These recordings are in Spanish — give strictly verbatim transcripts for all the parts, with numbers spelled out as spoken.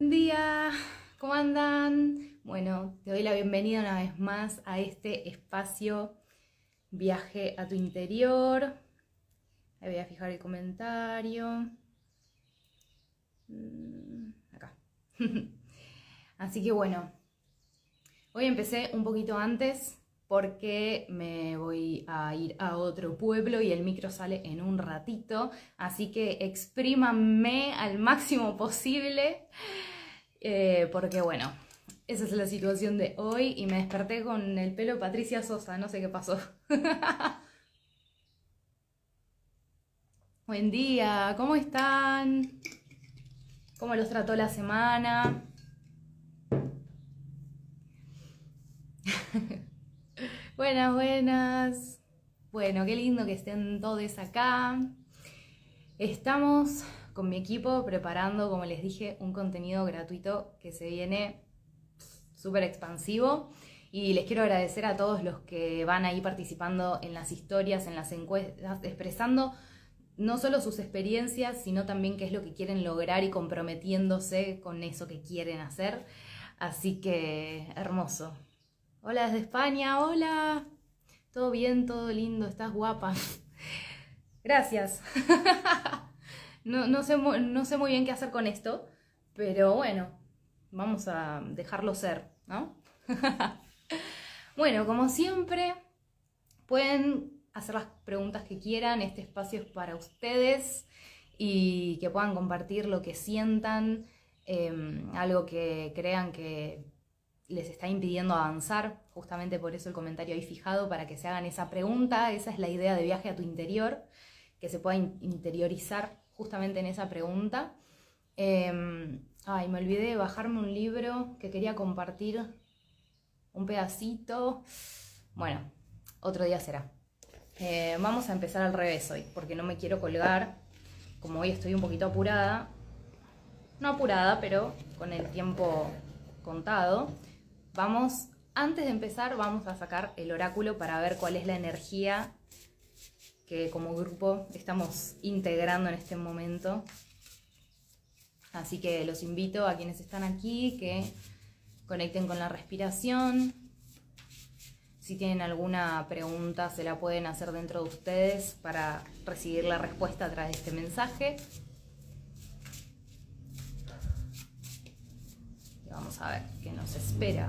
Buen día, ¿cómo andan? Bueno, te doy la bienvenida una vez más a este espacio Viaje a tu interior. Ahí voy a fijar el comentario. Acá. Así que bueno, hoy empecé un poquito antes porque me voy a ir a otro pueblo y el micro sale en un ratito. Así que exprímanme al máximo posible. Eh, porque bueno, esa es la situación de hoy y me desperté con el pelo Patricia Sosa, no sé qué pasó. Buen día, ¿cómo están? ¿Cómo los trató la semana? Buenas, buenas. Bueno, qué lindo que estén todos acá. Estamos con mi equipo preparando, como les dije, un contenido gratuito que se viene súper expansivo. Y les quiero agradecer a todos los que van ahí participando en las historias, en las encuestas, expresando no solo sus experiencias, sino también qué es lo que quieren lograr y comprometiéndose con eso que quieren hacer. Así que, hermoso. Hola desde España, hola. Todo bien, todo lindo, estás guapa. Gracias. No, no, sé, no sé muy bien qué hacer con esto, pero bueno, vamos a dejarlo ser, ¿no? Bueno, como siempre, pueden hacer las preguntas que quieran, este espacio es para ustedes y que puedan compartir lo que sientan, eh, algo que crean que les está impidiendo avanzar, justamente por eso el comentario ahí fijado, para que se hagan esa pregunta. Esa es la idea de Viaje a tu interior, que se pueda interiorizar justamente en esa pregunta. Eh, ay, me olvidé de bajarme un libro que quería compartir, un pedacito. Bueno, otro día será. Eh, vamos a empezar al revés hoy, porque no me quiero colgar. Como hoy estoy un poquito apurada, no apurada, pero con el tiempo contado. Vamos, antes de empezar, vamos a sacar el oráculo para ver cuál es la energía que como grupo estamos integrando en este momento. Así que los invito a quienes están aquí que conecten con la respiración. Si tienen alguna pregunta se la pueden hacer dentro de ustedes para recibir la respuesta a través de este mensaje. Y vamos a ver qué nos espera.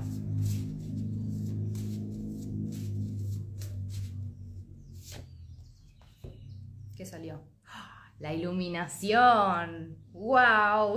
¿Qué salió? La iluminación. ¡Wow!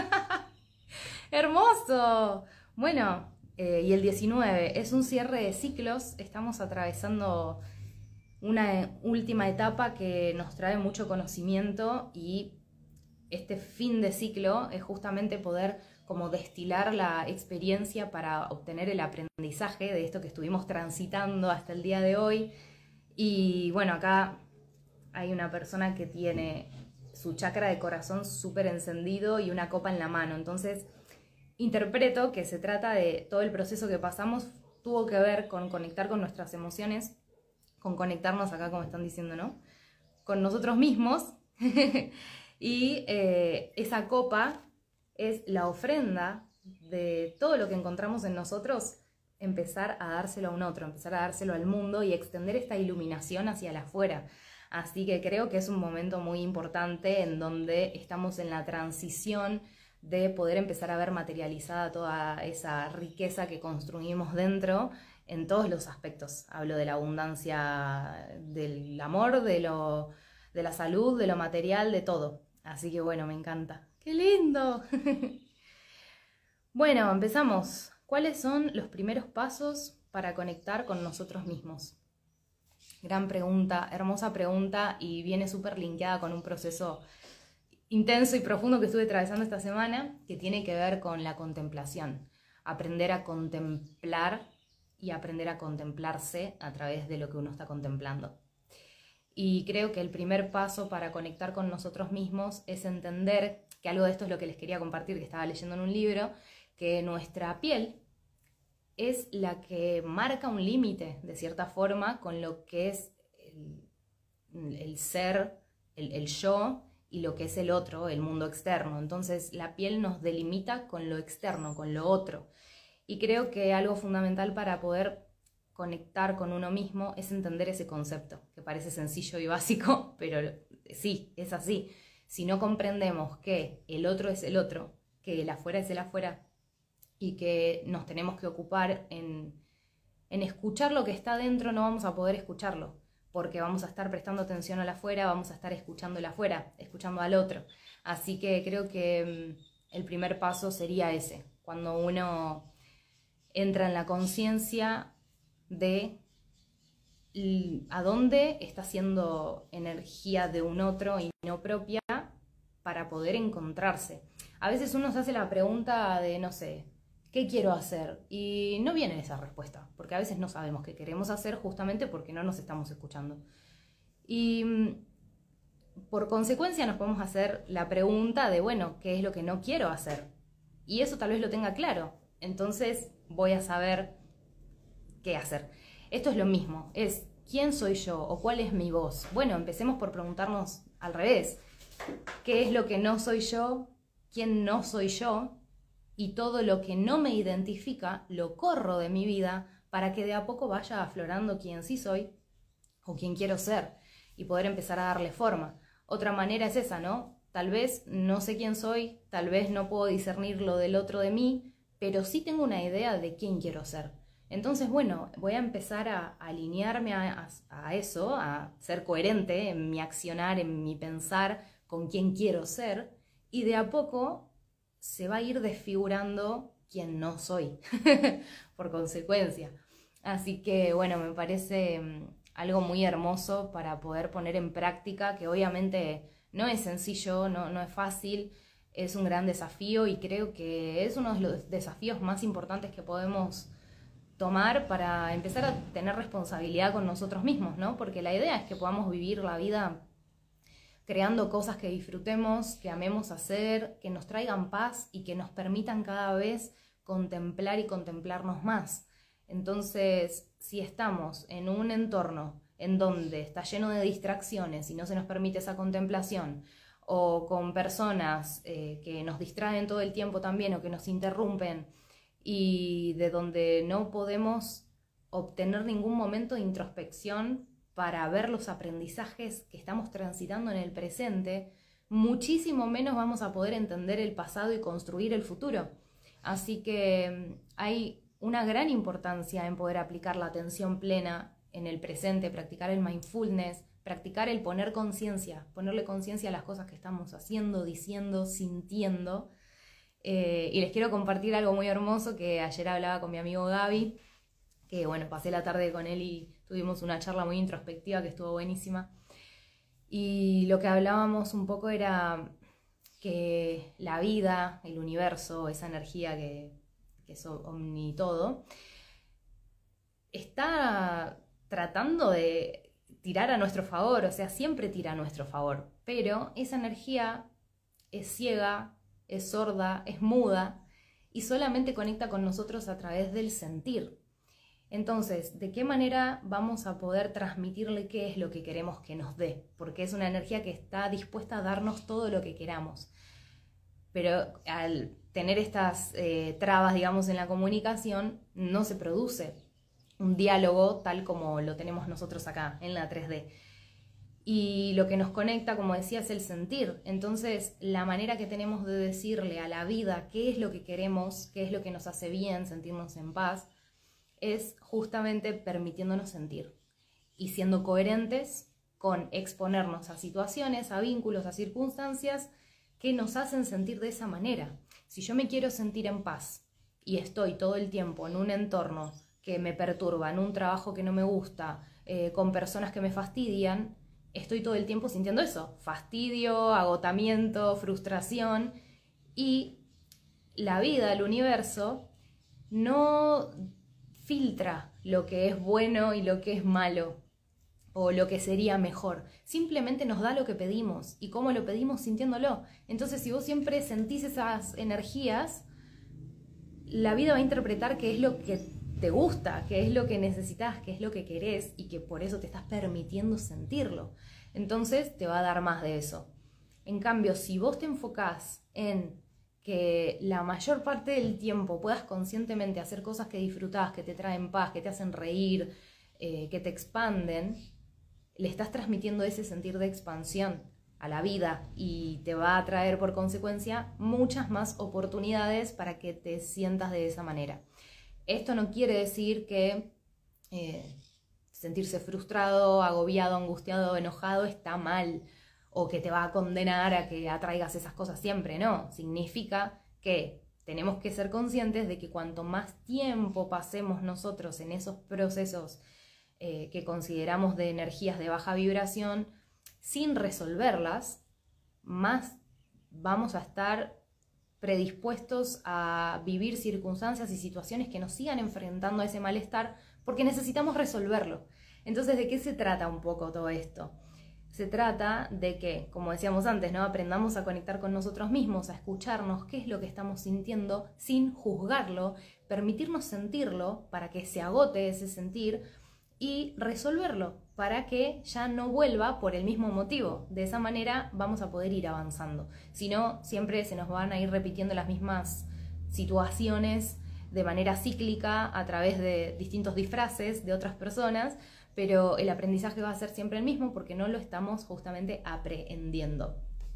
¡Hermoso! Bueno, eh, y el diecinueve es un cierre de ciclos. Estamos atravesando una última etapa que nos trae mucho conocimiento y este fin de ciclo es justamente poder como destilar la experiencia para obtener el aprendizaje de esto que estuvimos transitando hasta el día de hoy. Y bueno, acá hay una persona que tiene su chakra de corazón súper encendido y una copa en la mano. Entonces, interpreto que se trata de todo el proceso que pasamos, tuvo que ver con conectar con nuestras emociones, con conectarnos acá, como están diciendo, ¿no? Con nosotros mismos. Y eh, esa copa es la ofrenda de todo lo que encontramos en nosotros, empezar a dárselo a un otro, empezar a dárselo al mundo y extender esta iluminación hacia el afuera. Así que creo que es un momento muy importante en donde estamos en la transición de poder empezar a ver materializada toda esa riqueza que construimos dentro en todos los aspectos. Hablo de la abundancia, del amor, de, lo, de la salud, de lo material, de todo. Así que bueno, me encanta. ¡Qué lindo! Bueno, empezamos. ¿Cuáles son los primeros pasos para conectar con nosotros mismos? Gran pregunta, hermosa pregunta, y viene súper linkeada con un proceso intenso y profundo que estuve atravesando esta semana, que tiene que ver con la contemplación. Aprender a contemplar y aprender a contemplarse a través de lo que uno está contemplando. Y creo que el primer paso para conectar con nosotros mismos es entender, que algo de esto es lo que les quería compartir, que estaba leyendo en un libro, que nuestra piel es la que marca un límite, de cierta forma, con lo que es el, el ser, el, el yo, y lo que es el otro, el mundo externo. Entonces la piel nos delimita con lo externo, con lo otro. Y creo que algo fundamental para poder conectar con uno mismo es entender ese concepto, que parece sencillo y básico, pero sí, es así. Si no comprendemos que el otro es el otro, que el afuera es el afuera, y que nos tenemos que ocupar en, en escuchar lo que está dentro, no vamos a poder escucharlo, porque vamos a estar prestando atención al afuera, vamos a estar escuchando el afuera, escuchando al otro. Así que creo que mm, el primer paso sería ese, cuando uno entra en la conciencia de a dónde está siendo energía de un otro y no propia para poder encontrarse. A veces uno se hace la pregunta de, no sé, ¿qué quiero hacer? Y no viene esa respuesta, porque a veces no sabemos qué queremos hacer justamente porque no nos estamos escuchando. Y por consecuencia nos podemos hacer la pregunta de, bueno, ¿qué es lo que no quiero hacer? Y eso tal vez lo tenga claro. Entonces voy a saber qué hacer. Esto es lo mismo, es ¿quién soy yo o cuál es mi voz? Bueno, empecemos por preguntarnos al revés. ¿Qué es lo que no soy yo? ¿Quién no soy yo? Y todo lo que no me identifica lo corro de mi vida para que de a poco vaya aflorando quién sí soy o quién quiero ser y poder empezar a darle forma. Otra manera es esa, ¿no? Tal vez no sé quién soy, tal vez no puedo discernir lo del otro de mí, pero sí tengo una idea de quién quiero ser. Entonces, bueno, voy a empezar a, a alinearme a, a, a eso, a ser coherente en mi accionar, en mi pensar con quién quiero ser, y de a poco se va a ir desfigurando quién no soy, por consecuencia. Así que, bueno, me parece algo muy hermoso para poder poner en práctica, que obviamente no es sencillo, no, no es fácil, es un gran desafío y creo que es uno de los desafíos más importantes que podemos tomar para empezar a tener responsabilidad con nosotros mismos, ¿no? Porque la idea es que podamos vivir la vida creando cosas que disfrutemos, que amemos hacer, que nos traigan paz y que nos permitan cada vez contemplar y contemplarnos más. Entonces, si estamos en un entorno en donde está lleno de distracciones y no se nos permite esa contemplación, o con personas eh, que nos distraen todo el tiempo también o que nos interrumpen, y de donde no podemos obtener ningún momento de introspección para ver los aprendizajes que estamos transitando en el presente, muchísimo menos vamos a poder entender el pasado y construir el futuro. Así que hay una gran importancia en poder aplicar la atención plena en el presente, practicar el mindfulness, practicar el poner conciencia, ponerle conciencia a las cosas que estamos haciendo, diciendo, sintiendo. Eh, y les quiero compartir algo muy hermoso que ayer hablaba con mi amigo Gaby, que bueno, pasé la tarde con él y tuvimos una charla muy introspectiva que estuvo buenísima. Y lo que hablábamos un poco era que la vida, el universo, esa energía que, que es omnitodo, está tratando de tirar a nuestro favor, o sea, siempre tira a nuestro favor, pero esa energía es ciega, es sorda, es muda y solamente conecta con nosotros a través del sentir. Entonces, ¿de qué manera vamos a poder transmitirle qué es lo que queremos que nos dé? Porque es una energía que está dispuesta a darnos todo lo que queramos. Pero al tener estas eh, trabas, digamos, en la comunicación, no se produce un diálogo tal como lo tenemos nosotros acá, en la tres D. Y lo que nos conecta, como decía, es el sentir. Entonces, la manera que tenemos de decirle a la vida qué es lo que queremos, qué es lo que nos hace bien, sentirnos en paz, es justamente permitiéndonos sentir y siendo coherentes con exponernos a situaciones, a vínculos, a circunstancias que nos hacen sentir de esa manera. Si yo me quiero sentir en paz y estoy todo el tiempo en un entorno que me perturba, en un trabajo que no me gusta, eh, con personas que me fastidian, estoy todo el tiempo sintiendo eso, fastidio, agotamiento, frustración, y la vida, el universo, no filtra lo que es bueno y lo que es malo, o lo que sería mejor. Simplemente nos da lo que pedimos, y cómo lo pedimos sintiéndolo. Entonces, si vos siempre sentís esas energías, la vida va a interpretar qué es lo que te gusta, qué es lo que necesitas, qué es lo que querés, y que por eso te estás permitiendo sentirlo. Entonces te va a dar más de eso. En cambio, si vos te enfocás en que la mayor parte del tiempo puedas conscientemente hacer cosas que disfrutás, que te traen paz, que te hacen reír, eh, que te expanden, le estás transmitiendo ese sentir de expansión a la vida y te va a traer por consecuencia muchas más oportunidades para que te sientas de esa manera. Esto no quiere decir que eh, sentirse frustrado, agobiado, angustiado, enojado está mal, o que te va a condenar a que atraigas esas cosas siempre, no. Significa que tenemos que ser conscientes de que cuanto más tiempo pasemos nosotros en esos procesos eh, que consideramos de energías de baja vibración, sin resolverlas, más vamos a estar predispuestos a vivir circunstancias y situaciones que nos sigan enfrentando a ese malestar, porque necesitamos resolverlo. Entonces, ¿de qué se trata un poco todo esto? Se trata de que, como decíamos antes, ¿no? Aprendamos a conectar con nosotros mismos, a escucharnos qué es lo que estamos sintiendo sin juzgarlo, permitirnos sentirlo para que se agote ese sentir y resolverlo para que ya no vuelva por el mismo motivo. De esa manera vamos a poder ir avanzando. Si no, siempre se nos van a ir repitiendo las mismas situaciones de manera cíclica a través de distintos disfraces de otras personas, pero el aprendizaje va a ser siempre el mismo porque no lo estamos justamente aprehendiendo.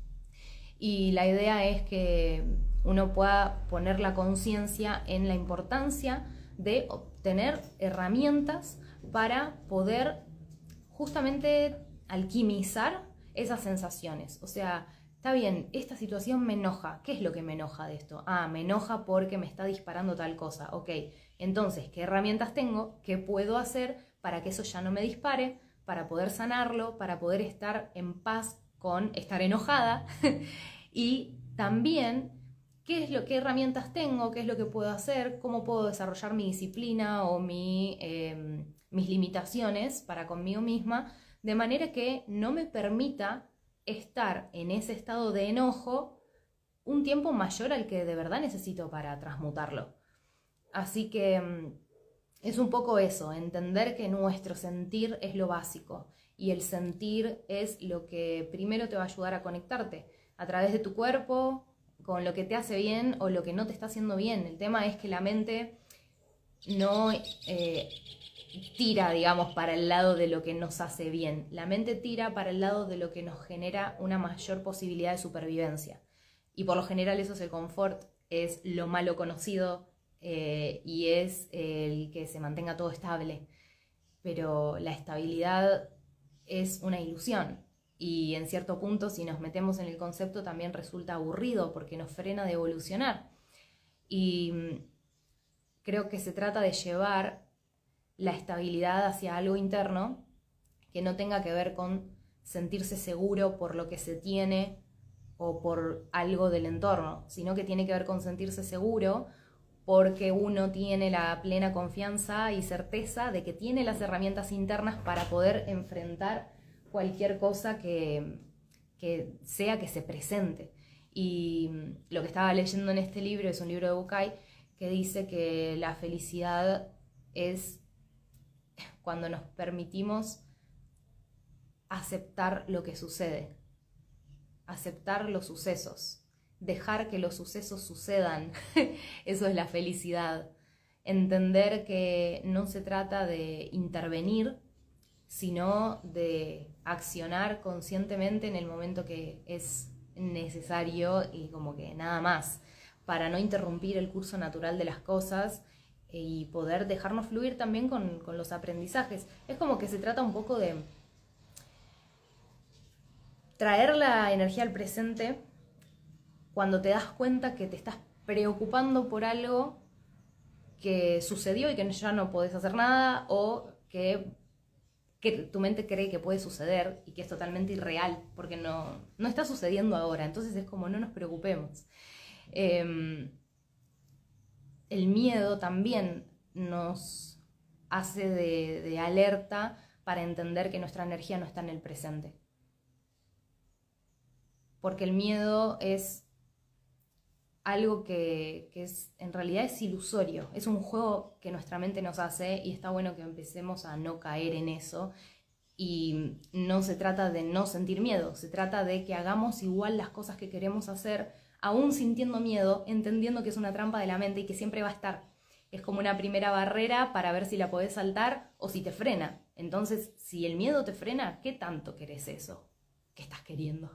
Y la idea es que uno pueda poner la conciencia en la importancia de obtener herramientas para poder justamente alquimizar esas sensaciones. O sea, está bien, esta situación me enoja. ¿Qué es lo que me enoja de esto? Ah, me enoja porque me está disparando tal cosa. Ok, entonces, ¿qué herramientas tengo? ¿Qué puedo hacer para que eso ya no me dispare? Para poder sanarlo, para poder estar en paz con estar enojada. Y también, ¿qué es lo, qué herramientas tengo? ¿Qué es lo que puedo hacer? ¿Cómo puedo desarrollar mi disciplina o mi, eh, mis limitaciones para conmigo misma? De manera que no me permita estar en ese estado de enojo un tiempo mayor al que de verdad necesito para transmutarlo. Así que es un poco eso, entender que nuestro sentir es lo básico y el sentir es lo que primero te va a ayudar a conectarte a través de tu cuerpo, con lo que te hace bien o lo que no te está haciendo bien. El tema es que la mente no eh, tira, digamos, para el lado de lo que nos hace bien. La mente tira para el lado de lo que nos genera una mayor posibilidad de supervivencia. Y por lo general eso es el confort, es lo malo conocido eh, y es el que se mantenga todo estable. Pero la estabilidad es una ilusión. Y en cierto punto, si nos metemos en el concepto, también resulta aburrido porque nos frena de evolucionar. Y creo que se trata de llevar la estabilidad hacia algo interno que no tenga que ver con sentirse seguro por lo que se tiene o por algo del entorno, sino que tiene que ver con sentirse seguro porque uno tiene la plena confianza y certeza de que tiene las herramientas internas para poder enfrentar cualquier cosa que, que sea que se presente. Y lo que estaba leyendo en este libro es un libro de Bucay que dice que la felicidad es cuando nos permitimos aceptar lo que sucede, aceptar los sucesos, dejar que los sucesos sucedan. Eso es la felicidad. Entender que no se trata de intervenir, sino de accionar conscientemente en el momento que es necesario y como que nada más, para no interrumpir el curso natural de las cosas y poder dejarnos fluir también con, con los aprendizajes. Es como que se trata un poco de traer la energía al presente cuando te das cuenta que te estás preocupando por algo que sucedió y que ya no podés hacer nada, o que, que tu mente cree que puede suceder y que es totalmente irreal porque no, no está sucediendo ahora. Entonces es como no nos preocupemos. Eh, el miedo también nos hace de, de alerta para entender que nuestra energía no está en el presente. Porque el miedo es algo que, que es, en realidad es ilusorio, es un juego que nuestra mente nos hace y está bueno que empecemos a no caer en eso Y no se trata de no sentir miedo, se trata de que hagamos igual las cosas que queremos hacer, aún sintiendo miedo, entendiendo que es una trampa de la mente y que siempre va a estar. Es como una primera barrera para ver si la podés saltar o si te frena. Entonces, si el miedo te frena, ¿qué tanto querés eso? ¿Qué estás queriendo?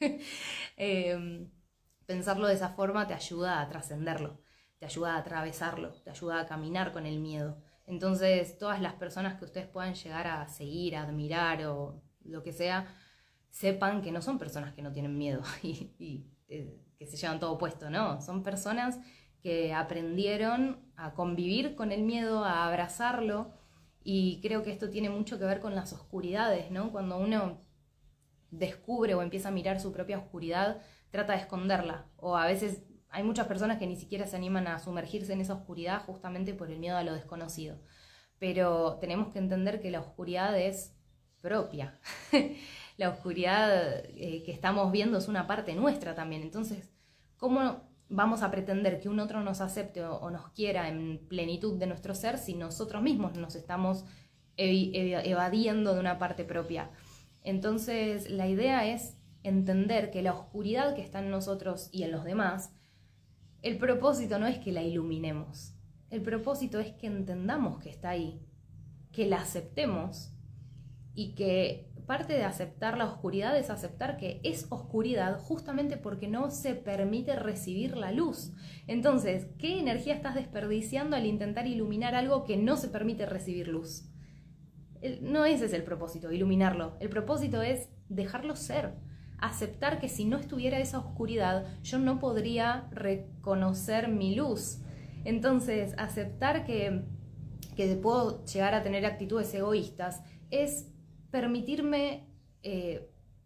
eh, pensarlo de esa forma te ayuda a trascenderlo, te ayuda a atravesarlo, te ayuda a caminar con el miedo. Entonces, todas las personas que ustedes puedan llegar a seguir, a admirar o lo que sea, sepan que no son personas que no tienen miedo y, y eh, que se llevan todo puesto, ¿no? Son personas que aprendieron a convivir con el miedo, a abrazarlo, y creo que esto tiene mucho que ver con las oscuridades, ¿no? Cuando uno descubre o empieza a mirar su propia oscuridad, trata de esconderla, o a veces hay muchas personas que ni siquiera se animan a sumergirse en esa oscuridad justamente por el miedo a lo desconocido. Pero tenemos que entender que la oscuridad es propia. La oscuridad eh, que estamos viendo es una parte nuestra también. Entonces, ¿cómo vamos a pretender que un otro nos acepte o, o nos quiera en plenitud de nuestro ser si nosotros mismos nos estamos ev ev evadiendo de una parte propia? Entonces, la idea es entender que la oscuridad que está en nosotros y en los demás, el propósito no es que la iluminemos, el propósito es que entendamos que está ahí, que la aceptemos, y que parte de aceptar la oscuridad es aceptar que es oscuridad justamente porque no se permite recibir la luz. Entonces, ¿qué energía estás desperdiciando al intentar iluminar algo que no se permite recibir luz? No ese es el propósito, iluminarlo. El propósito es dejarlo ser. Aceptar que si no estuviera esa oscuridad, yo no podría reconocer mi luz. Entonces, aceptar que, que puedo llegar a tener actitudes egoístas es permitirme eh,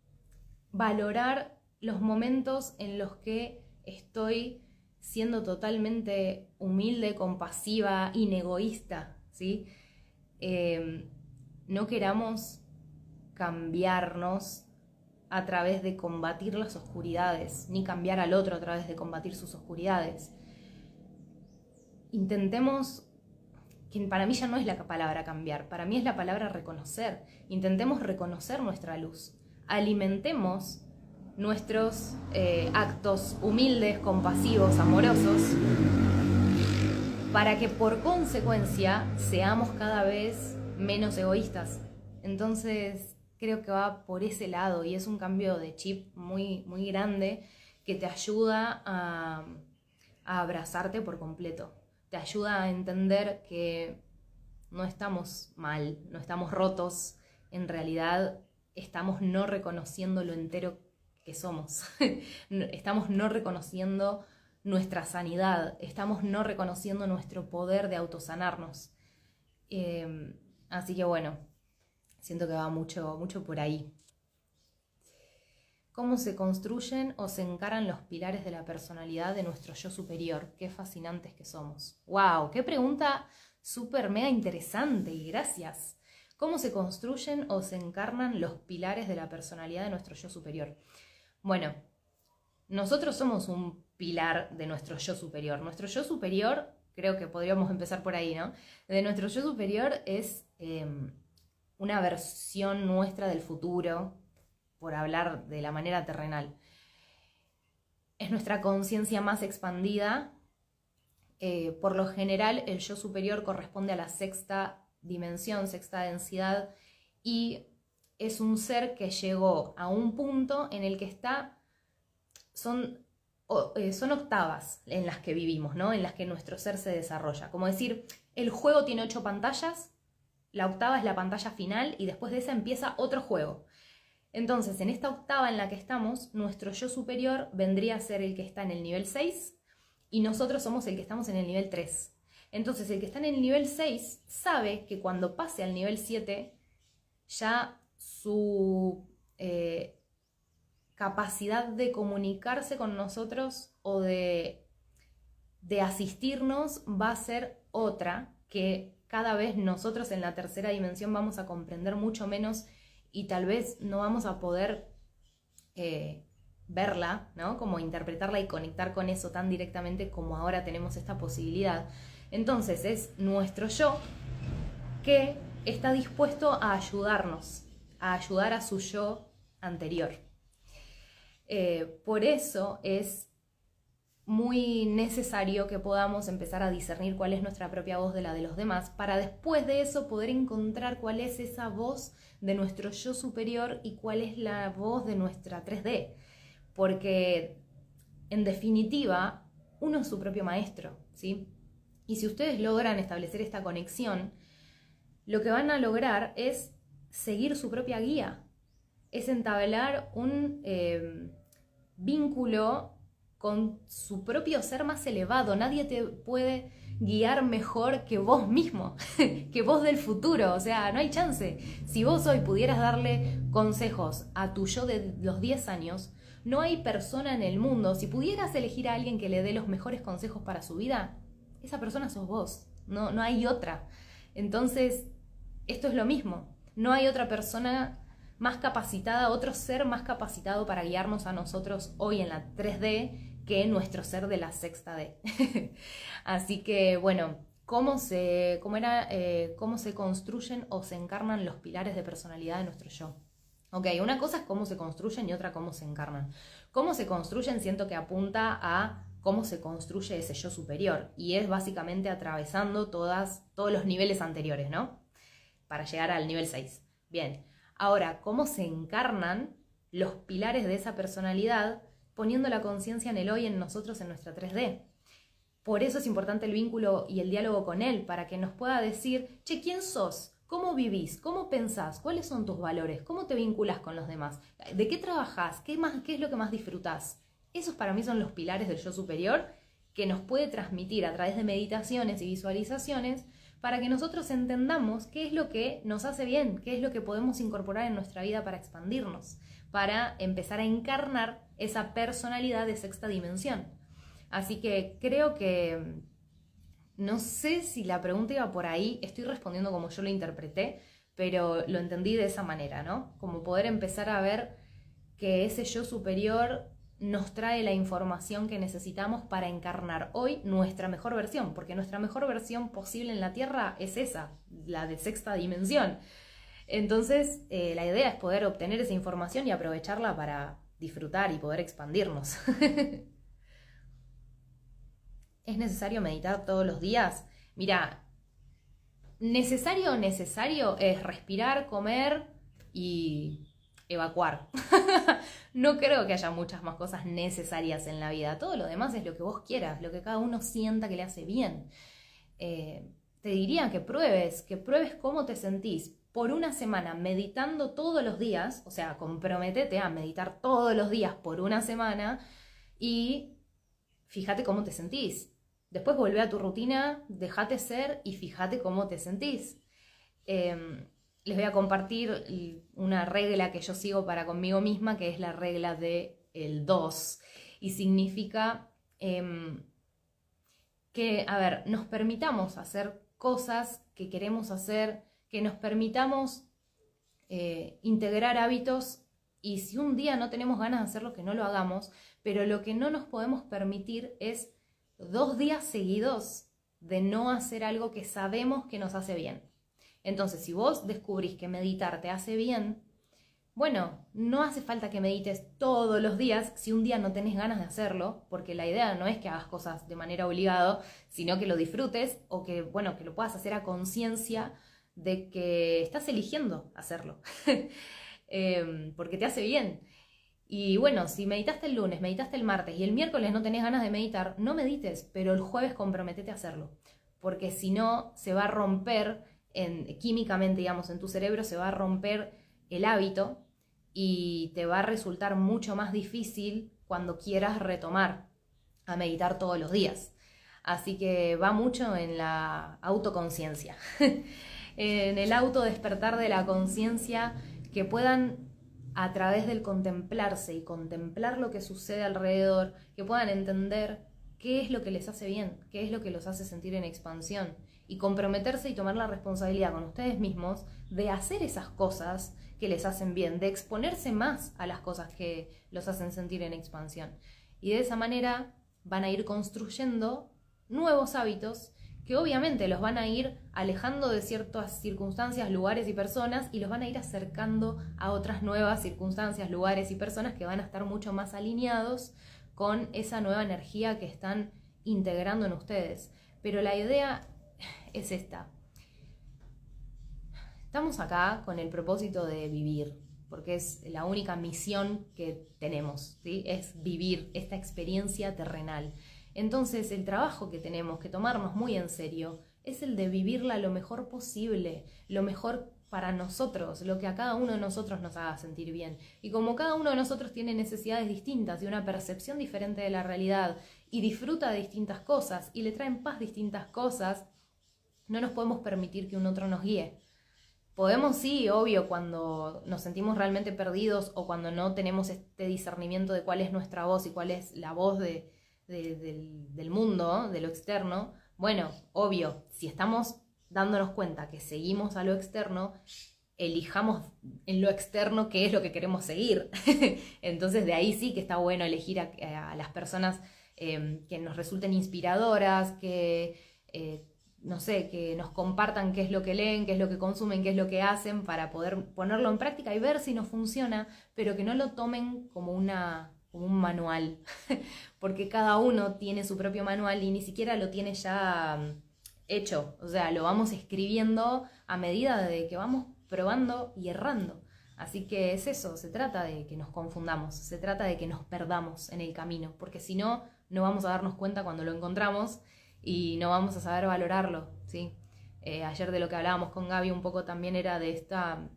valorar los momentos en los que estoy siendo totalmente humilde, compasiva, inegoísta, ¿sí? Eh, no queramos cambiarnos a través de combatir las oscuridades, ni cambiar al otro a través de combatir sus oscuridades. Intentemos, que para mí ya no es la palabra cambiar, para mí es la palabra reconocer. Intentemos reconocer nuestra luz. Alimentemos nuestros eh, actos humildes, compasivos, amorosos, para que por consecuencia seamos cada vez menos egoístas. Entonces, creo que va por ese lado y es un cambio de chip muy, muy grande que te ayuda a, a abrazarte por completo. Te ayuda a entender que no estamos mal, no estamos rotos, en realidad estamos no reconociendo lo entero que somos. Estamos no reconociendo nuestra sanidad, estamos no reconociendo nuestro poder de autosanarnos. Eh, así que bueno, siento que va mucho, mucho por ahí. ¿Cómo se construyen o se encaran los pilares de la personalidad de nuestro yo superior? Qué fascinantes que somos. ¡Wow! ¡Qué pregunta súper mega interesante! Y gracias. ¿Cómo se construyen o se encarnan los pilares de la personalidad de nuestro yo superior? Bueno, nosotros somos un pilar de nuestro yo superior. Nuestro yo superior, creo que podríamos empezar por ahí, ¿no? De nuestro yo superior es eh, una versión nuestra del futuro, por hablar de la manera terrenal. Es nuestra conciencia más expandida. Eh, por lo general, el yo superior corresponde a la sexta dimensión, sexta densidad, y es un ser que llegó a un punto en el que está, son, eh, son octavas en las que vivimos, ¿no? En las que nuestro ser se desarrolla. Como decir, el juego tiene ocho pantallas, la octava es la pantalla final y después de esa empieza otro juego. Entonces, en esta octava en la que estamos, nuestro yo superior vendría a ser el que está en el nivel seis y nosotros somos el que estamos en el nivel tres. Entonces, el que está en el nivel seis sabe que cuando pase al nivel siete, ya su eh, capacidad de comunicarse con nosotros o de, de asistirnos va a ser otra, que cada vez nosotros en la tercera dimensión vamos a comprender mucho menos y tal vez no vamos a poder eh, verla, ¿no? Como interpretarla y conectar con eso tan directamente como ahora tenemos esta posibilidad. Entonces es nuestro yo que está dispuesto a ayudarnos, a ayudar a su yo anterior. Eh, por eso es muy necesario que podamos empezar a discernir cuál es nuestra propia voz de la de los demás, para después de eso poder encontrar cuál es esa voz de nuestro yo superior y cuál es la voz de nuestra tres D. Porque, en definitiva, uno es su propio maestro, ¿sí? Y si ustedes logran establecer esta conexión, lo que van a lograr es seguir su propia guía, es entablar un eh, vínculo con su propio ser más elevado. Nadie te puede guiar mejor que vos mismo, que vos del futuro, o sea, no hay chance. Si vos hoy pudieras darle consejos a tu yo de los diez años, no hay persona en el mundo, si pudieras elegir a alguien que le dé los mejores consejos para su vida, esa persona sos vos, no, no hay otra. Entonces, esto es lo mismo, no hay otra persona más capacitada, otro ser más capacitado para guiarnos a nosotros hoy en la tres D que nuestro ser de la sexta D. Así que, bueno, ¿cómo se, cómo era, eh, cómo se construyen o se encarnan los pilares de personalidad de nuestro yo? Ok, una cosa es cómo se construyen y otra cómo se encarnan. Cómo se construyen siento que apunta a cómo se construye ese yo superior, y es básicamente atravesando todas, todos los niveles anteriores, ¿no? Para llegar al nivel seis. Bien, ahora, ¿cómo se encarnan los pilares de esa personalidad poniendo la conciencia en el hoy, en nosotros, en nuestra tres D? Por eso es importante el vínculo y el diálogo con él, para que nos pueda decir, che, ¿quién sos? ¿Cómo vivís? ¿Cómo pensás? ¿Cuáles son tus valores? ¿Cómo te vinculas con los demás? ¿De qué trabajás? ¿Qué más, qué es lo que más disfrutás? Esos para mí son los pilares del yo superior, que nos puede transmitir a través de meditaciones y visualizaciones, para que nosotros entendamos qué es lo que nos hace bien, qué es lo que podemos incorporar en nuestra vida para expandirnos, para empezar a encarnar esa personalidad de sexta dimensión. Así que creo que, no sé si la pregunta iba por ahí, estoy respondiendo como yo lo interpreté, pero lo entendí de esa manera, ¿no? Como poder empezar a ver que ese yo superior nos trae la información que necesitamos para encarnar hoy nuestra mejor versión, porque nuestra mejor versión posible en la Tierra es esa, la de sexta dimensión. Entonces, eh, la idea es poder obtener esa información y aprovecharla para disfrutar y poder expandirnos. ¿Es necesario meditar todos los días? Mira, necesario o necesario es respirar, comer y evacuar. No creo que haya muchas más cosas necesarias en la vida. Todo lo demás es lo que vos quieras, lo que cada uno sienta que le hace bien. Eh, te diría que pruebes, que pruebes cómo te sentís por una semana meditando todos los días, o sea, comprométete a meditar todos los días por una semana y fíjate cómo te sentís. Después volvé a tu rutina, déjate ser y fíjate cómo te sentís. Eh, les voy a compartir una regla que yo sigo para conmigo misma, que es la regla del dos. Y significa eh, que, a ver, nos permitamos hacer cosas que queremos hacer, que nos permitamos eh, integrar hábitos, y si un día no tenemos ganas de hacerlo, que no lo hagamos, pero lo que no nos podemos permitir es dos días seguidos de no hacer algo que sabemos que nos hace bien. Entonces, si vos descubrís que meditar te hace bien, bueno, no hace falta que medites todos los días si un día no tenés ganas de hacerlo, porque la idea no es que hagas cosas de manera obligada, sino que lo disfrutes o que, bueno, que lo puedas hacer a conciencia de que estás eligiendo hacerlo, eh, porque te hace bien. Y bueno, si meditaste el lunes, meditaste el martes y el miércoles no tenés ganas de meditar, no medites, pero el jueves comprometete a hacerlo, porque si no se va a romper en, químicamente, digamos, en tu cerebro se va a romper el hábito y te va a resultar mucho más difícil cuando quieras retomar a meditar todos los días. Así que va mucho en la autoconciencia, en el autodespertar de la conciencia, que puedan, a través del contemplarse y contemplar lo que sucede alrededor, que puedan entender qué es lo que les hace bien, qué es lo que los hace sentir en expansión, y comprometerse y tomar la responsabilidad con ustedes mismos de hacer esas cosas que les hacen bien, de exponerse más a las cosas que los hacen sentir en expansión. Y de esa manera van a ir construyendo nuevos hábitos que obviamente los van a ir alejando de ciertas circunstancias, lugares y personas, y los van a ir acercando a otras nuevas circunstancias, lugares y personas que van a estar mucho más alineados con esa nueva energía que están integrando en ustedes. Pero la idea es esta. Estamos acá con el propósito de vivir, porque es la única misión que tenemos, ¿sí? Es vivir esta experiencia terrenal. Entonces el trabajo que tenemos que tomarnos muy en serio es el de vivirla lo mejor posible, lo mejor para nosotros, lo que a cada uno de nosotros nos haga sentir bien. Y como cada uno de nosotros tiene necesidades distintas y una percepción diferente de la realidad y disfruta de distintas cosas y le traen paz distintas cosas, no nos podemos permitir que un otro nos guíe. Podemos, sí, obvio, cuando nos sentimos realmente perdidos o cuando no tenemos este discernimiento de cuál es nuestra voz y cuál es la voz de De, del, del mundo, de lo externo, bueno, obvio, si estamos dándonos cuenta que seguimos a lo externo, elijamos en lo externo qué es lo que queremos seguir. Entonces de ahí sí que está bueno elegir a, a las personas eh, que nos resulten inspiradoras, que, eh, no sé, que nos compartan qué es lo que leen, qué es lo que consumen, qué es lo que hacen, para poder ponerlo en práctica y ver si nos funciona, pero que no lo tomen como una... como un manual, porque cada uno tiene su propio manual y ni siquiera lo tiene ya hecho, o sea, lo vamos escribiendo a medida de que vamos probando y errando. Así que es eso, se trata de que nos confundamos, se trata de que nos perdamos en el camino, porque si no, no vamos a darnos cuenta cuando lo encontramos y no vamos a saber valorarlo, ¿sí? Eh, ayer de lo que hablábamos con Gaby un poco también era de esta...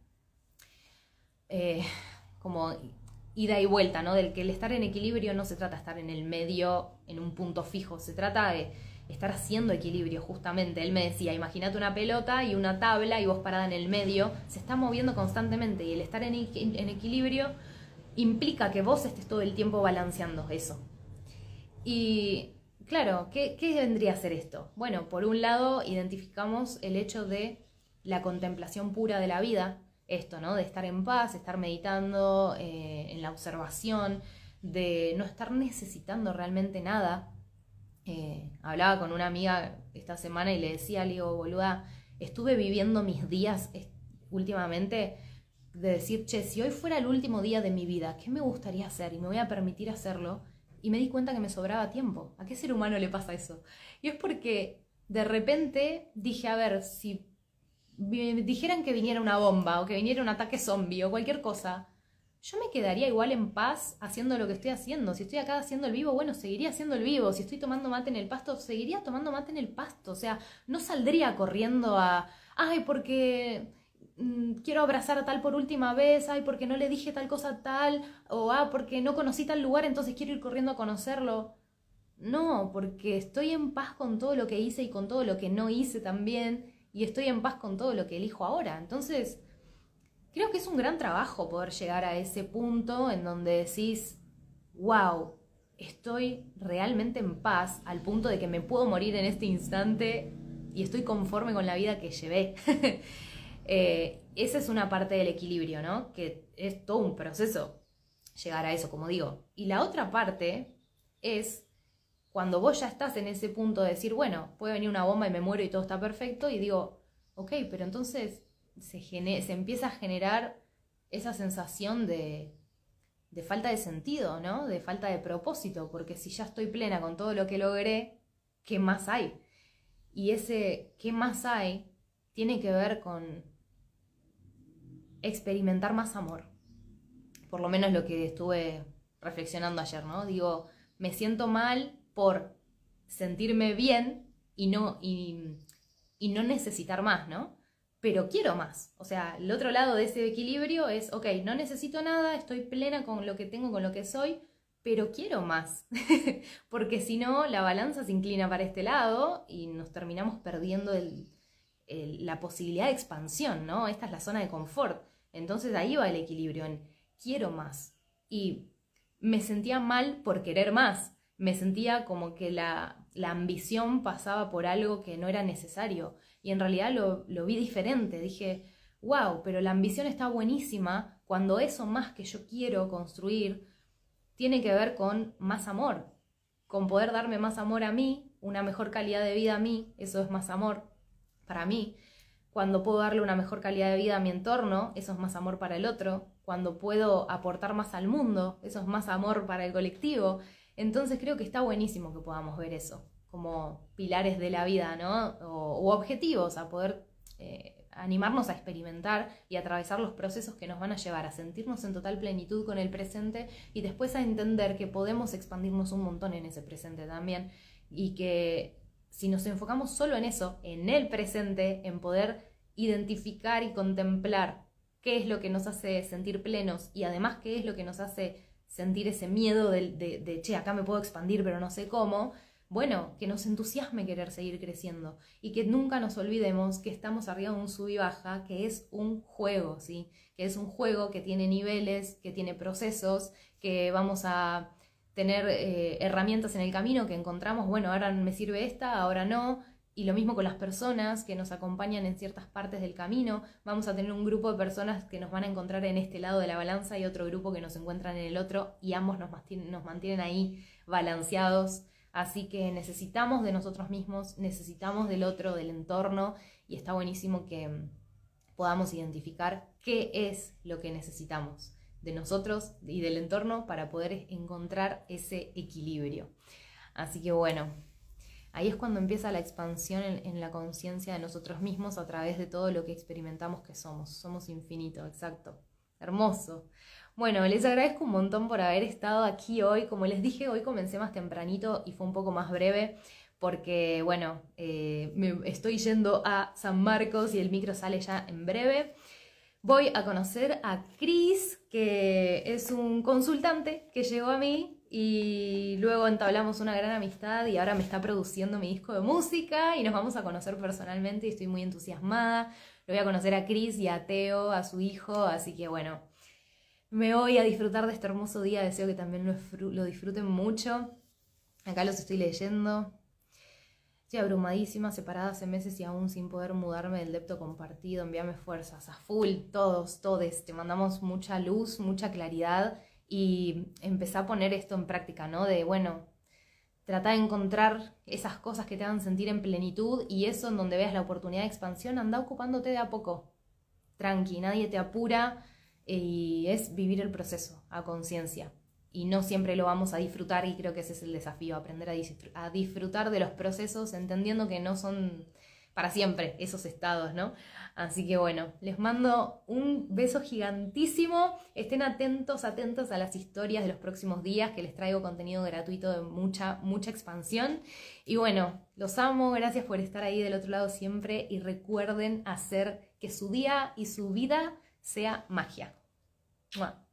Eh, como... ida y vuelta, ¿no? Del que el estar en equilibrio no se trata de estar en el medio, en un punto fijo, se trata de estar haciendo equilibrio, justamente. Él me decía, imagínate una pelota y una tabla y vos parada en el medio, se está moviendo constantemente y el estar en, en equilibrio implica que vos estés todo el tiempo balanceando eso. Y claro, ¿qué, qué vendría a ser esto? Bueno, por un lado identificamos el hecho de la contemplación pura de la vida, esto, ¿no? De estar en paz, estar meditando eh, en la observación, de no estar necesitando realmente nada. Eh, hablaba con una amiga esta semana y le decía, le digo, boluda, estuve viviendo mis días últimamente de decir, che, si hoy fuera el último día de mi vida, ¿qué me gustaría hacer? Y me voy a permitir hacerlo. Y me di cuenta que me sobraba tiempo. ¿A qué ser humano le pasa eso? Y es porque de repente dije, a ver, si dijeran que viniera una bomba o que viniera un ataque zombie o cualquier cosa, yo me quedaría igual en paz haciendo lo que estoy haciendo. Si estoy acá haciendo el vivo, bueno, seguiría haciendo el vivo. Si estoy tomando mate en el pasto, seguiría tomando mate en el pasto. O sea, no saldría corriendo a, ay, porque mmm, quiero abrazar a tal por última vez, ay, porque no le dije tal cosa a tal, o ah, porque no conocí tal lugar, entonces quiero ir corriendo a conocerlo. No, porque estoy en paz con todo lo que hice y con todo lo que no hice también. Y estoy en paz con todo lo que elijo ahora. Entonces, creo que es un gran trabajo poder llegar a ese punto en donde decís, wow, estoy realmente en paz al punto de que me puedo morir en este instante y estoy conforme con la vida que llevé. eh, esa es una parte del equilibrio, ¿no? Que es todo un proceso llegar a eso, como digo. Y la otra parte es... cuando vos ya estás en ese punto de decir, bueno, puede venir una bomba y me muero y todo está perfecto, y digo, ok, pero entonces se, se empieza a generar esa sensación de, de falta de sentido, ¿no? De falta de propósito, porque si ya estoy plena con todo lo que logré, ¿qué más hay? Y ese ¿qué más hay? Tiene que ver con experimentar más amor. Por lo menos lo que estuve reflexionando ayer, ¿no? Digo, me siento mal por sentirme bien y no, y, y no necesitar más, ¿no? Pero quiero más. O sea, el otro lado de ese equilibrio es, ok, no necesito nada, estoy plena con lo que tengo, con lo que soy, pero quiero más. Porque si no, la balanza se inclina para este lado y nos terminamos perdiendo el, el, la posibilidad de expansión, ¿no? Esta es la zona de confort. Entonces ahí va el equilibrio, en quiero más. Y me sentía mal por querer más. Me sentía como que la, la ambición pasaba por algo que no era necesario. Y en realidad lo, lo vi diferente. Dije, wow, pero la ambición está buenísima cuando eso más que yo quiero construir tiene que ver con más amor. Con poder darme más amor a mí una mejor calidad de vida a mí, eso es más amor para mí. Cuando puedo darle una mejor calidad de vida a mi entorno, eso es más amor para el otro. Cuando puedo aportar más al mundo, eso es más amor para el colectivo. Entonces creo que está buenísimo que podamos ver eso como pilares de la vida, ¿no? O, o objetivos a poder eh, animarnos a experimentar y atravesar los procesos que nos van a llevar a sentirnos en total plenitud con el presente y después a entender que podemos expandirnos un montón en ese presente también y que si nos enfocamos solo en eso, en el presente, en poder identificar y contemplar qué es lo que nos hace sentir plenos y además qué es lo que nos hace sentir ese miedo de, de, de che, acá me puedo expandir pero no sé cómo, bueno, que nos entusiasme querer seguir creciendo y que nunca nos olvidemos que estamos arriba de un sub y baja, que es un juego, ¿sí? Que es un juego que tiene niveles, que tiene procesos, que vamos a tener eh, herramientas en el camino que encontramos, bueno, ahora me sirve esta, ahora no, y lo mismo con las personas que nos acompañan en ciertas partes del camino, vamos a tener un grupo de personas que nos van a encontrar en este lado de la balanza y otro grupo que nos encuentran en el otro y ambos nos mantienen, nos mantienen ahí balanceados, así que necesitamos de nosotros mismos, necesitamos del otro, del entorno y está buenísimo que podamos identificar qué es lo que necesitamos de nosotros y del entorno para poder encontrar ese equilibrio. Así que bueno, ahí es cuando empieza la expansión en, en la conciencia de nosotros mismos a través de todo lo que experimentamos que somos. Somos infinito, exacto. Hermoso. Bueno, les agradezco un montón por haber estado aquí hoy. Como les dije, hoy comencé más tempranito y fue un poco más breve porque, bueno, eh, me estoy yendo a San Marcos y el micro sale ya en breve. Voy a conocer a Cris, que es un consultante que llegó a mí y luego entablamos una gran amistad y ahora me está produciendo mi disco de música y nos vamos a conocer personalmente y estoy muy entusiasmada. Lo voy a conocer a Cris y a Teo, a su hijo, así que bueno, me voy a disfrutar de este hermoso día, deseo que también lo, lo disfruten mucho. Acá los estoy leyendo. Estoy abrumadísima, separada hace meses y aún sin poder mudarme del depto compartido. Envíame fuerzas, a full, todos, todes. Te mandamos mucha luz, mucha claridad y empezá a poner esto en práctica, ¿no? De, bueno, trata de encontrar esas cosas que te hagan sentir en plenitud y eso en donde veas la oportunidad de expansión, anda ocupándote de a poco. Tranqui, nadie te apura y es vivir el proceso a conciencia. Y no siempre lo vamos a disfrutar y creo que ese es el desafío, aprender a, disfr- a disfrutar de los procesos entendiendo que no son para siempre esos estados, ¿no? Así que bueno, les mando un beso gigantísimo, estén atentos, atentos a las historias de los próximos días que les traigo contenido gratuito de mucha, mucha expansión y bueno, los amo, gracias por estar ahí del otro lado siempre y recuerden hacer que su día y su vida sea magia. ¡Mua!